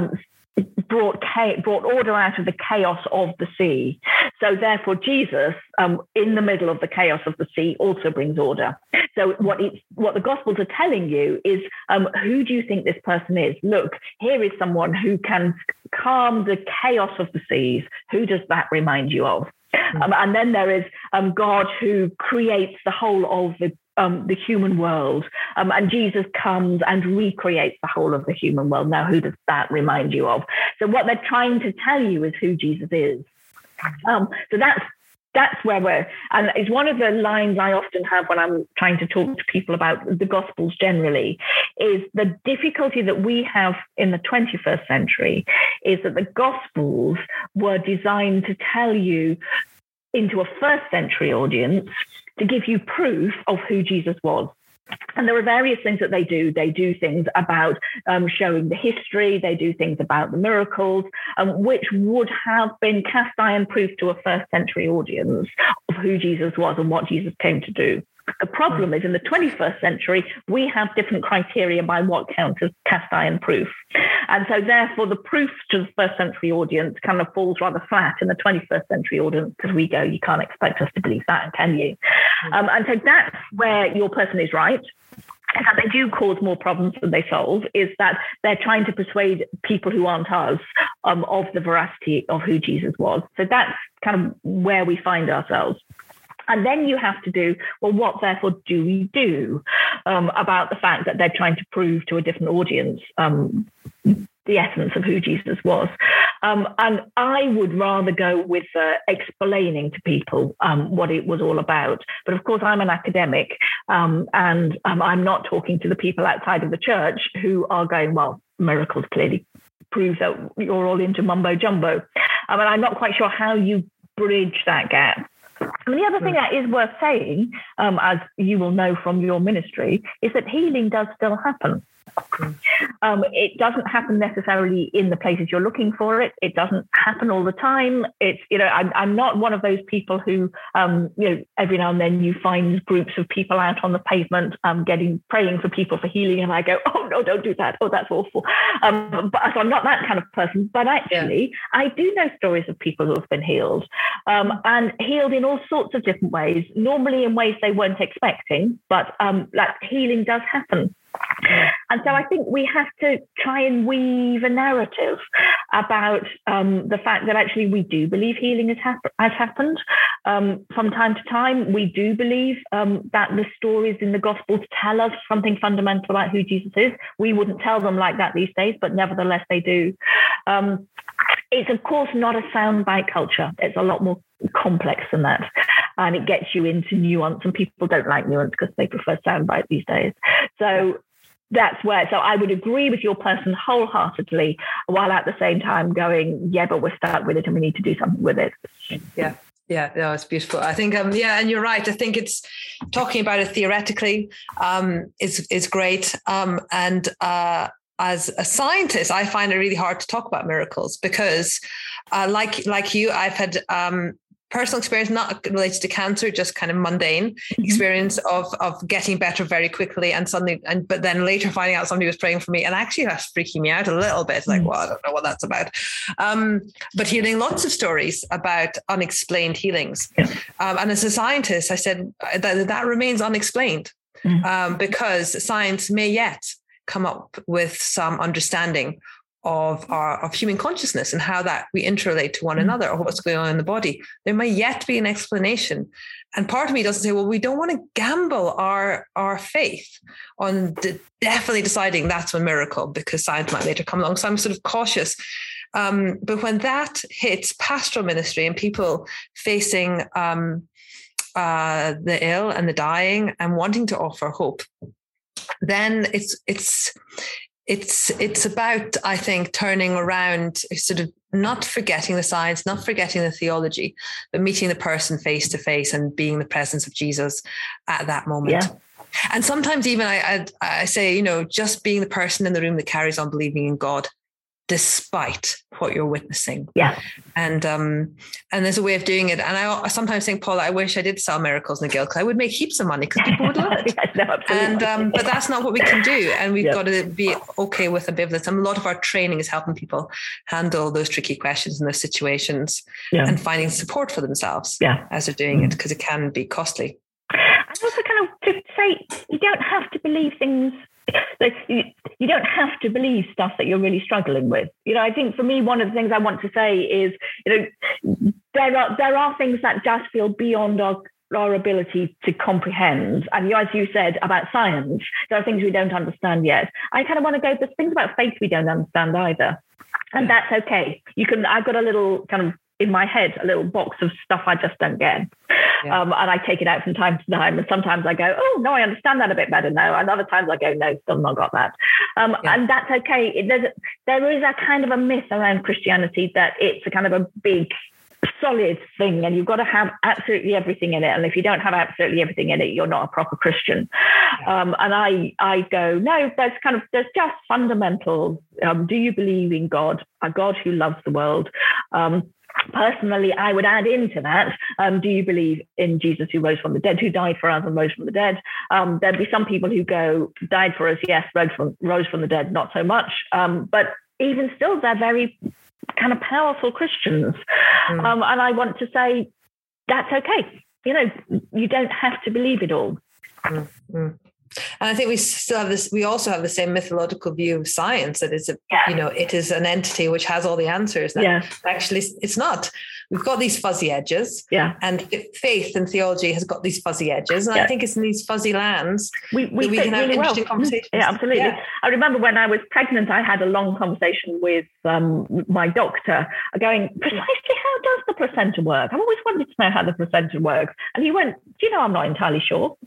brought order out of the chaos of the sea. So therefore Jesus, in the middle of the chaos of the sea, also brings order. So what the Gospels are telling you is, who do you think this person is? Look, here is someone who can calm the chaos of the seas. Who does that remind you of? And then there is God who creates the whole of the human world, and Jesus comes and recreates the whole of the human world. Now, who does that remind you of? So what they're trying to tell you is who Jesus is. So that's where we're, and it's one of the lines I often have when I'm trying to talk to people about the Gospels generally, is the difficulty that we have in the 21st century is that the Gospels were designed to tell you into a first century audience, to give you proof of who Jesus was. And there are various things that they do. They do things about showing the history. They do things about the miracles, which would have been cast iron proof to a first century audience of who Jesus was and what Jesus came to do. The problem is in the 21st century, we have different criteria by what counts as cast iron proof. And so therefore the proof to the first century audience kind of falls rather flat in the 21st century audience, because we go, you can't expect us to believe that, can you? And so that's where your person is right. That they do cause more problems than they solve, is that they're trying to persuade people who aren't us of the veracity of who Jesus was. So that's kind of where we find ourselves. And then you have to do, well, what therefore do we do about the fact that they're trying to prove to a different audience the essence of who Jesus was? And I would rather go with explaining to people what it was all about. But of course, I'm an academic, and I'm not talking to the people outside of the church who are going, well, miracles clearly prove that you're all into mumbo jumbo. And I'm not quite sure how you bridge that gap. And the other thing that is worth saying, as you will know from your ministry, is that healing does still happen. It doesn't happen necessarily in the places you're looking for it. It doesn't happen all the time. It's, I'm not one of those people who, every now and then you find groups of people out on the pavement praying for people for healing. And I go, oh, no, don't do that. Oh, that's awful. But so I'm not that kind of person. But actually, I do know stories of people who have been healed and healed in all sorts of different ways, normally in ways they weren't expecting. But that healing does happen. And so I think we have to try and weave a narrative about the fact that actually we do believe healing has happened. From time to time, we do believe that the stories in the Gospels tell us something fundamental about who Jesus is. We wouldn't tell them like that these days, but nevertheless they do. It's, of course, not a soundbite culture. It's a lot more complex than that. And it gets you into nuance, and people don't like nuance because they prefer soundbite these days. So that's where, so I would agree with your person wholeheartedly, while at the same time going, yeah, but we're stuck with it and we need to do something with it. Yeah. Yeah, no, it's beautiful. I think, and you're right. I think it's talking about it theoretically is great. And as a scientist, I find it really hard to talk about miracles because, like you, I've had personal experience, not related to cancer, just kind of mundane experience of getting better very quickly and suddenly, but then later finding out somebody was praying for me, and actually that's freaking me out a little bit. Like, well, I don't know what that's about. But hearing lots of stories about unexplained healings. And as a scientist, I said that remains unexplained because science may yet come up with some understanding of human consciousness and how that we interrelate to one another, or what's going on in the body. There may yet be an explanation. And part of me doesn't say, well, we don't want to gamble our faith on definitely deciding that's a miracle because science might later come along. So I'm sort of cautious. But when that hits pastoral ministry and people facing the ill and the dying and wanting to offer hope, then it's about, I think, turning around, sort of not forgetting the science, not forgetting the theology, but meeting the person face to face and being the presence of Jesus at that moment. Yeah. And sometimes even I say, just being the person in the room that carries on believing in God, despite what you're witnessing. Yeah. And there's a way of doing it. And I sometimes think, Paula, I wish I did sell miracles in the Guild because I would make heaps of money because people would love it. Yes, no, absolutely. And but that's not what we can do. And we've got to be okay with ambivalence. And a lot of our training is helping people handle those tricky questions in those situations and finding support for themselves as they're doing it, because it can be costly. And also kind of to say, you don't have to believe things. You don't have to believe stuff that you're really struggling with. I think for me, one of the things I want to say is, there are things that just feel beyond our ability to comprehend. And as you said about science, there are things we don't understand yet. I kind of want to go, there's things about faith we don't understand either. And that's okay. I've got a little kind of, in my head, a little box of stuff I just don't get. And I take it out from time to time. And sometimes I go, oh, no, I understand that a bit better now. And other times I go, no, still not got that. And that's okay. There is a kind of a myth around Christianity that it's a kind of a big, solid thing, and you've got to have absolutely everything in it. And if you don't have absolutely everything in it, you're not a proper Christian. And I go, no, there's just fundamentals. Do you believe in God, a God who loves the world? Personally, I would add into that, do you believe in Jesus who rose from the dead, who died for us and rose from the dead? There'd be some people who go, died for us, yes, rose from the dead, not so much. But even still, they're very kind of powerful Christians. And I want to say, that's okay. You don't have to believe it all. And I think we still have this. We also have the same mythological view of science that it's it is an entity which has all the answers. Actually, it's not. We've got these fuzzy edges. And faith and theology has got these fuzzy edges. And I think it's in these fuzzy lands we can have really interesting conversations. Yeah, absolutely. Yeah. I remember when I was pregnant, I had a long conversation with my doctor, going, precisely how does the placenta work? I've always wanted to know how the placenta works. And he went, I'm not entirely sure.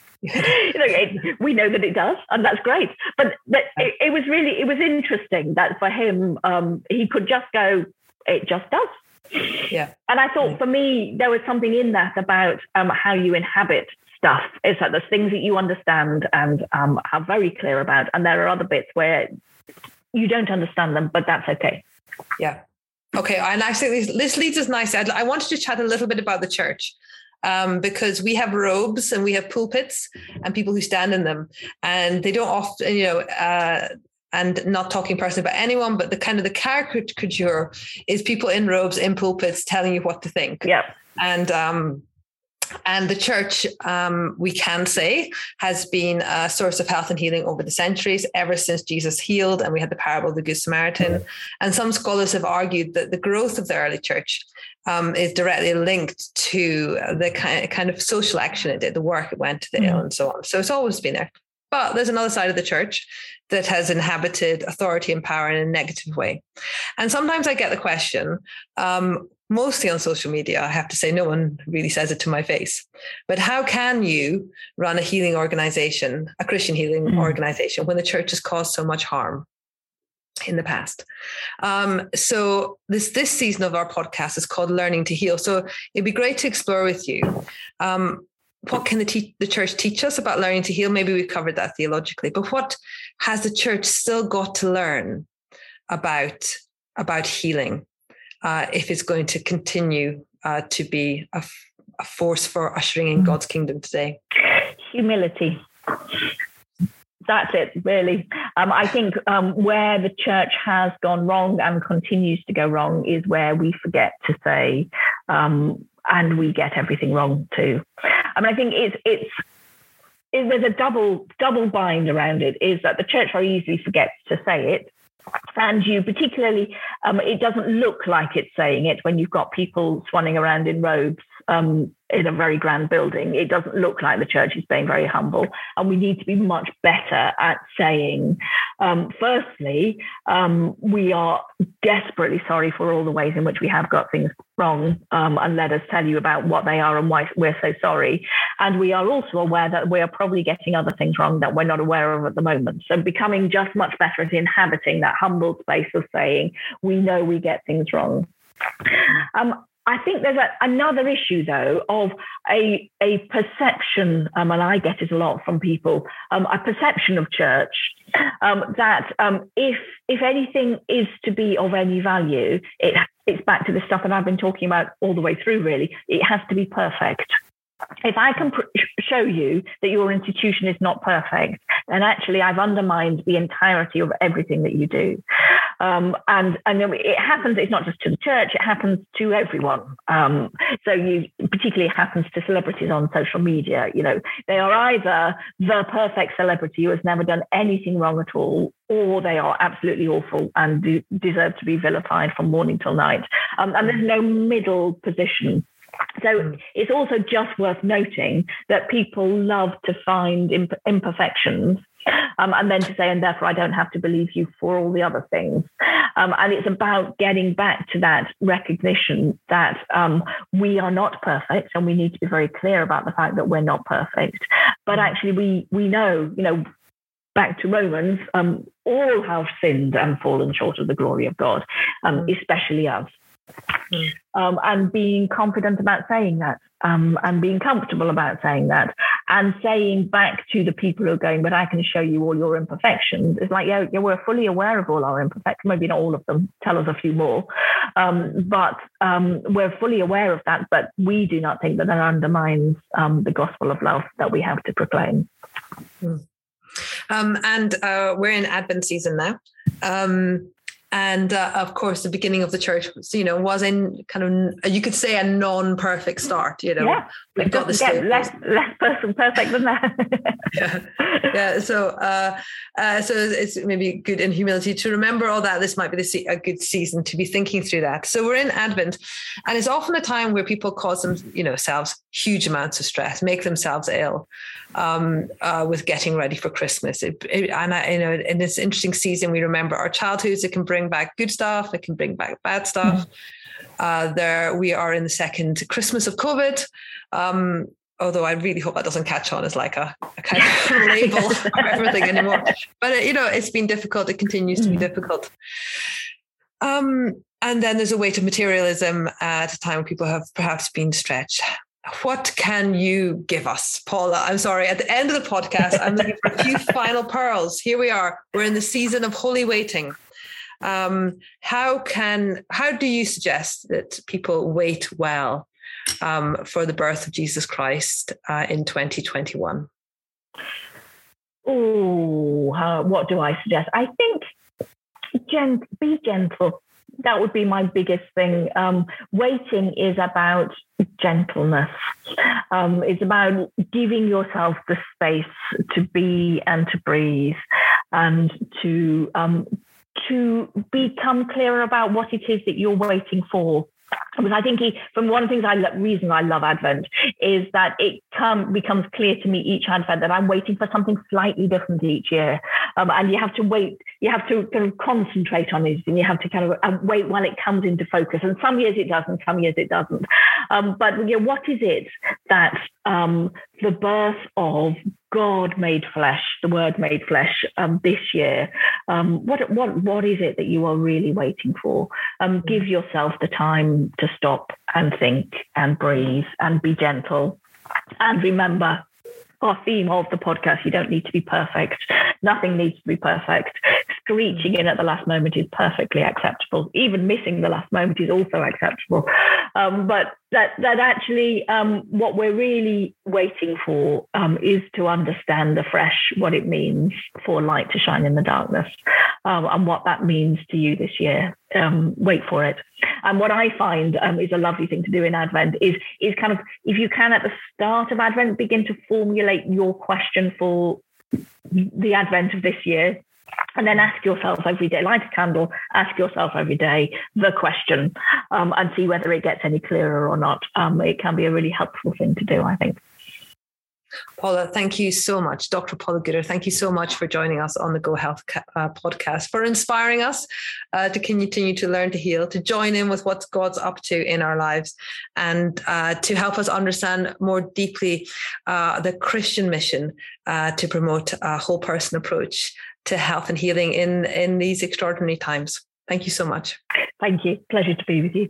We know that it does, and that's great. But it was interesting that for him, he could just go, it just does. Yeah. And I thought for me, there was something in that about how you inhabit stuff. It's like there's things that you understand and are very clear about. And there are other bits where you don't understand them, but that's okay. Yeah. Okay. And actually, this leads us nicely. I wanted to chat a little bit about the church. Because we have robes and we have pulpits and people who stand in them, and they don't often, and not talking personally about anyone, but the kind of the caricature is people in robes in pulpits telling you what to think. Yeah. And the church, we can say, has been a source of health and healing over the centuries, ever since Jesus healed and we had the parable of the Good Samaritan. And some scholars have argued that the growth of the early church is directly linked to the kind of social action it did, the work it went to the ill and so on. So it's always been there. But there's another side of the church that has inhabited authority and power in a negative way. And sometimes I get the question, mostly on social media, I have to say, no one really says it to my face, but how can you run a healing organization, a Christian healing organization, when the church has caused so much harm in the past? So this season of our podcast is called Learning to Heal. So it'd be great to explore with you. What can the church teach us about learning to heal? Maybe we've covered that theologically, but what has the church still got to learn about healing if it's going to continue to be a force for ushering in God's kingdom today? Humility. That's it, really. I think where the church has gone wrong and continues to go wrong is where we forget to say, and we get everything wrong too. I mean, I think there's a double bind around it, is that the church very easily forgets to say it. And you particularly, it doesn't look like it's saying it when you've got people swanning around in robes in a very grand building. It doesn't look like the church is being very humble. And we need to be much better at saying, firstly, we are desperately sorry for all the ways in which we have got things wrong, and let us tell you about what they are and why we're so sorry. And we are also aware that we are probably getting other things wrong that we're not aware of at the moment. So becoming just much better at inhabiting that humble space of saying, we know we get things wrong. I think there's another issue, though, of a perception, and I get it a lot from people, a perception of church that if anything is to be of any value, it's back to the stuff that I've been talking about all the way through, really. It has to be perfect. If I can show you that your institution is not perfect, then actually I've undermined the entirety of everything that you do. And it happens, it's not just to the church, it happens to everyone. Particularly it happens to celebrities on social media. They are either the perfect celebrity who has never done anything wrong at all, or they are absolutely awful and deserve to be vilified from morning till night. And there's no middle position. So it's also just worth noting that people love to find imperfections and then to say, and therefore I don't have to believe you for all the other things. And it's about getting back to that recognition that we are not perfect, and we need to be very clear about the fact that we're not perfect. But actually we know, back to Romans, all have sinned and fallen short of the glory of God, especially us. And being confident about saying that, and being comfortable about saying that, and saying back to the people who are going, but I can show you all your imperfections. It's like, yeah, we're fully aware of all our imperfections, maybe not all of them, tell us a few more, but we're fully aware of that, but we do not think that undermines the gospel of love that we have to proclaim. And we're in Advent season now. And of course, the beginning of the church, was in kind of, you could say, a non-perfect start. Yeah, we've got this less perfect than that. yeah. So it's maybe good in humility to remember all that. This might be a good season to be thinking through that. So we're in Advent, and it's often a time where people cause themselves huge amounts of stress, make themselves ill with getting ready for Christmas. In this interesting season, we remember our childhoods. It can bring back good stuff. It can bring back bad stuff. We are in the second Christmas of COVID. Although I really hope that doesn't catch on as like a kind of label for everything anymore. But, it's been difficult. It continues to be difficult. And then there's a weight of materialism at a time when people have perhaps been stretched. What can you give us, Paula? I'm sorry, at the end of the podcast, I'm looking for a few final pearls. Here we are. We're in the season of holy waiting. How do you suggest that people wait well for the birth of Jesus Christ in 2021? What do I suggest? I think be gentle. That would be my biggest thing. Waiting is about gentleness. It's about giving yourself the space to be and to breathe, and to become clearer about what it is that you're waiting for. Because I think from one of the things reason I love Advent is that it becomes clear to me each Advent that I'm waiting for something slightly different each year. And you have to wait, you have to kind of concentrate on it, and you have to kind of wait while it comes into focus. And some years it does, and some years it doesn't. But what is it that the birth of God made flesh, the Word made flesh this year? What is it that you are really waiting for? Give yourself the time to stop and think and breathe and be gentle. And remember, our theme of the podcast, you don't need to be perfect. Nothing needs to be perfect. Screeching in at the last moment is perfectly acceptable. Even missing the last moment is also acceptable. But that actually what we're really waiting for is to understand afresh what it means for light to shine in the darkness, and what that means to you this year. Wait for it. And what I find is a lovely thing to do in Advent is kind of, if you can at the start of Advent, begin to formulate your question for the Advent of this year. And then ask yourself every day, light a candle, ask yourself every day the question, and see whether it gets any clearer or not. It can be a really helpful thing to do, I think. Paula, thank you so much. Dr. Paula Gooder, thank you so much for joining us on the Go Health podcast, for inspiring us to continue to learn to heal, to join in with what God's up to in our lives, and to help us understand more deeply the Christian mission to promote a whole person approach to health and healing in these extraordinary times. Thank you so much. Thank you. Pleasure to be with you.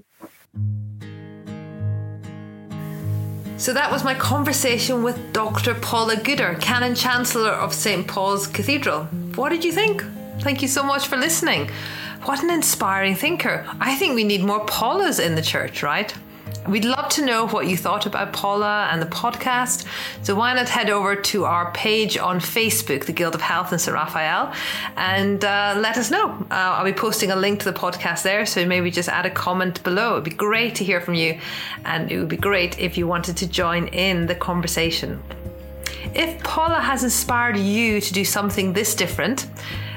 So that was my conversation with Dr. Paula Gooder, Canon Chancellor of St. Paul's Cathedral. What did you think? Thank you so much for listening. What an inspiring thinker. I think we need more Paulas in the church, right? We'd love to know what you thought about Paula and the podcast. So why not head over to our page on Facebook, the Guild of Health in St. Raphael, and let us know. I'll be posting a link to the podcast there, so maybe just add a comment below. It'd be great to hear from you, and it would be great if you wanted to join in the conversation. If Paula has inspired you to do something this Advent,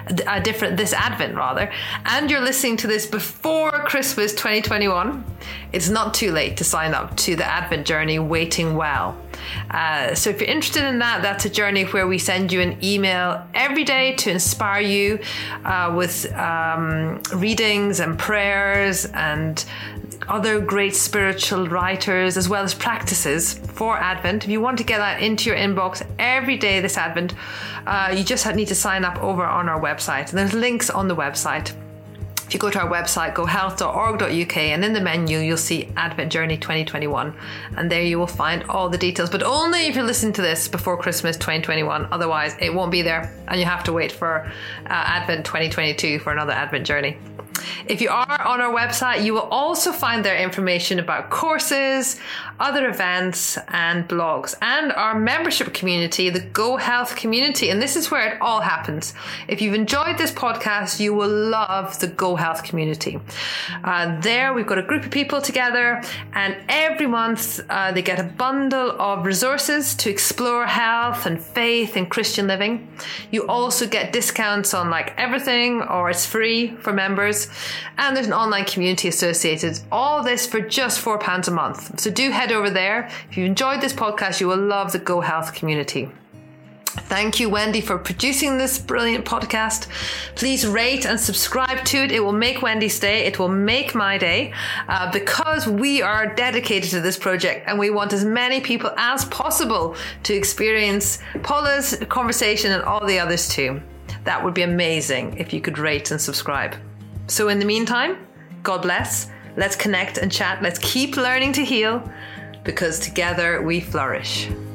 and you're listening to this before Christmas 2021, it's not too late to sign up to the Advent journey Waiting Well. So if you're interested in that, that's a journey where we send you an email every day to inspire you with readings and prayers and other great spiritual writers, as well as practices for Advent. If you want to get that into your inbox every day this Advent, you just need to sign up over on our website. And there's links on the website. If you go to our website, gohealth.org.uk, and in the menu, you'll see Advent Journey 2021. And there you will find all the details, but only if you're listening to this before Christmas 2021. Otherwise, it won't be there, and you have to wait for Advent 2022 for another Advent Journey. If you are on our website, you will also find there information about courses, other events and blogs, and our membership community, the Go Health community. And this is where it all happens. If you've enjoyed this podcast, you will love the Go Health community. There we've got a group of people together, and every month they get a bundle of resources to explore health and faith and Christian living. You also get discounts on like everything, or it's free for members. And there's an online community associated. All this for just £4 a month. So do head over there. If you enjoyed this podcast, you will love the Go Health community. Thank you, Wendy, for producing this brilliant podcast. Please rate and subscribe to it. It will make Wendy's day. It will make my day, because we are dedicated to this project and we want as many people as possible to experience Paula's conversation and all the others too. That would be amazing if you could rate and subscribe. So in the meantime, God bless. Let's connect and chat. Let's keep learning to heal, because together we flourish.